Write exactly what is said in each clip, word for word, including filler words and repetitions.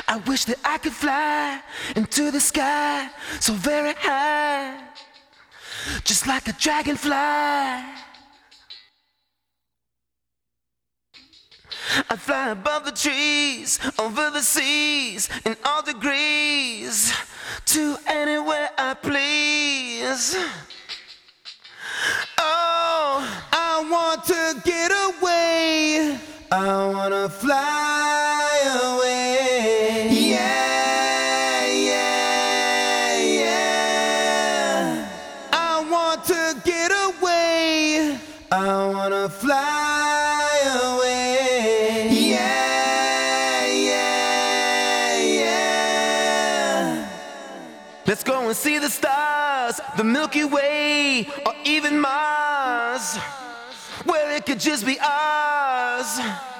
I wish that I could fly into the sky so very high, just like a dragonfly. I fly above the trees, over the seas, in all degrees, to anywhere I please. Oh, I want to get away. I want to fly away. Yeah, yeah, yeah. I want to get away. I want to fly away. Yeah, yeah, yeah. Let's go and see the stars, the Milky Way, or even Mars, where it could just be ours.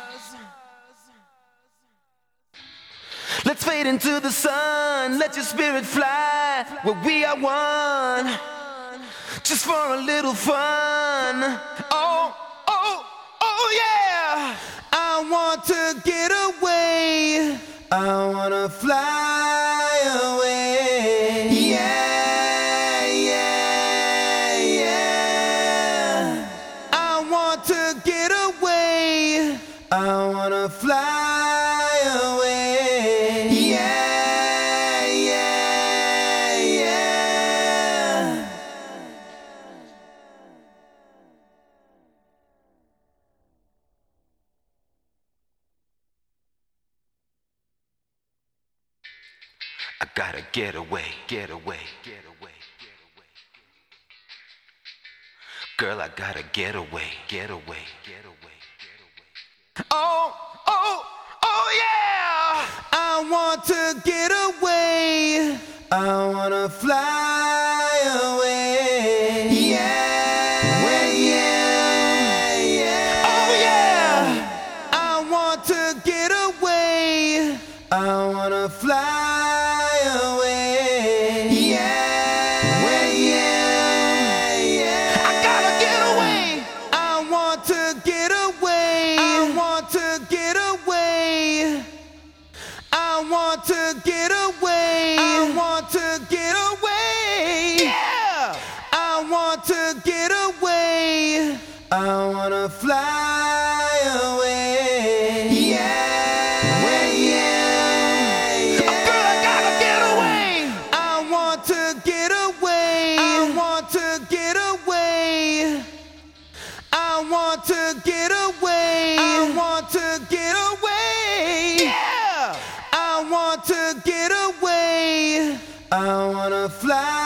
Let's fade into the sun, let your spirit fly where we are one, just for a little fun. Oh, oh, oh yeah! I want to get away. I want to fly away. Yeah, yeah, yeah. I want to get away. I want to fly away. Yeah, yeah, yeah. I gotta get away, get away, get away, get away. Girl, I gotta get away, get away, get away, get away. Oh, oh, oh yeah! I want to get away. I wanna fly away. Yeah, yeah, yeah. Oh yeah! I want to get away. I wanna fly away. Yeah, yeah, yeah. I gotta get away. I want to get away. I want to get away. I want to get away. I want to get away. Yeah. I want to get away. I wanna fly away. Yeah. I want to get away. I want to get away. Yeah. I want to get away. I want to fly.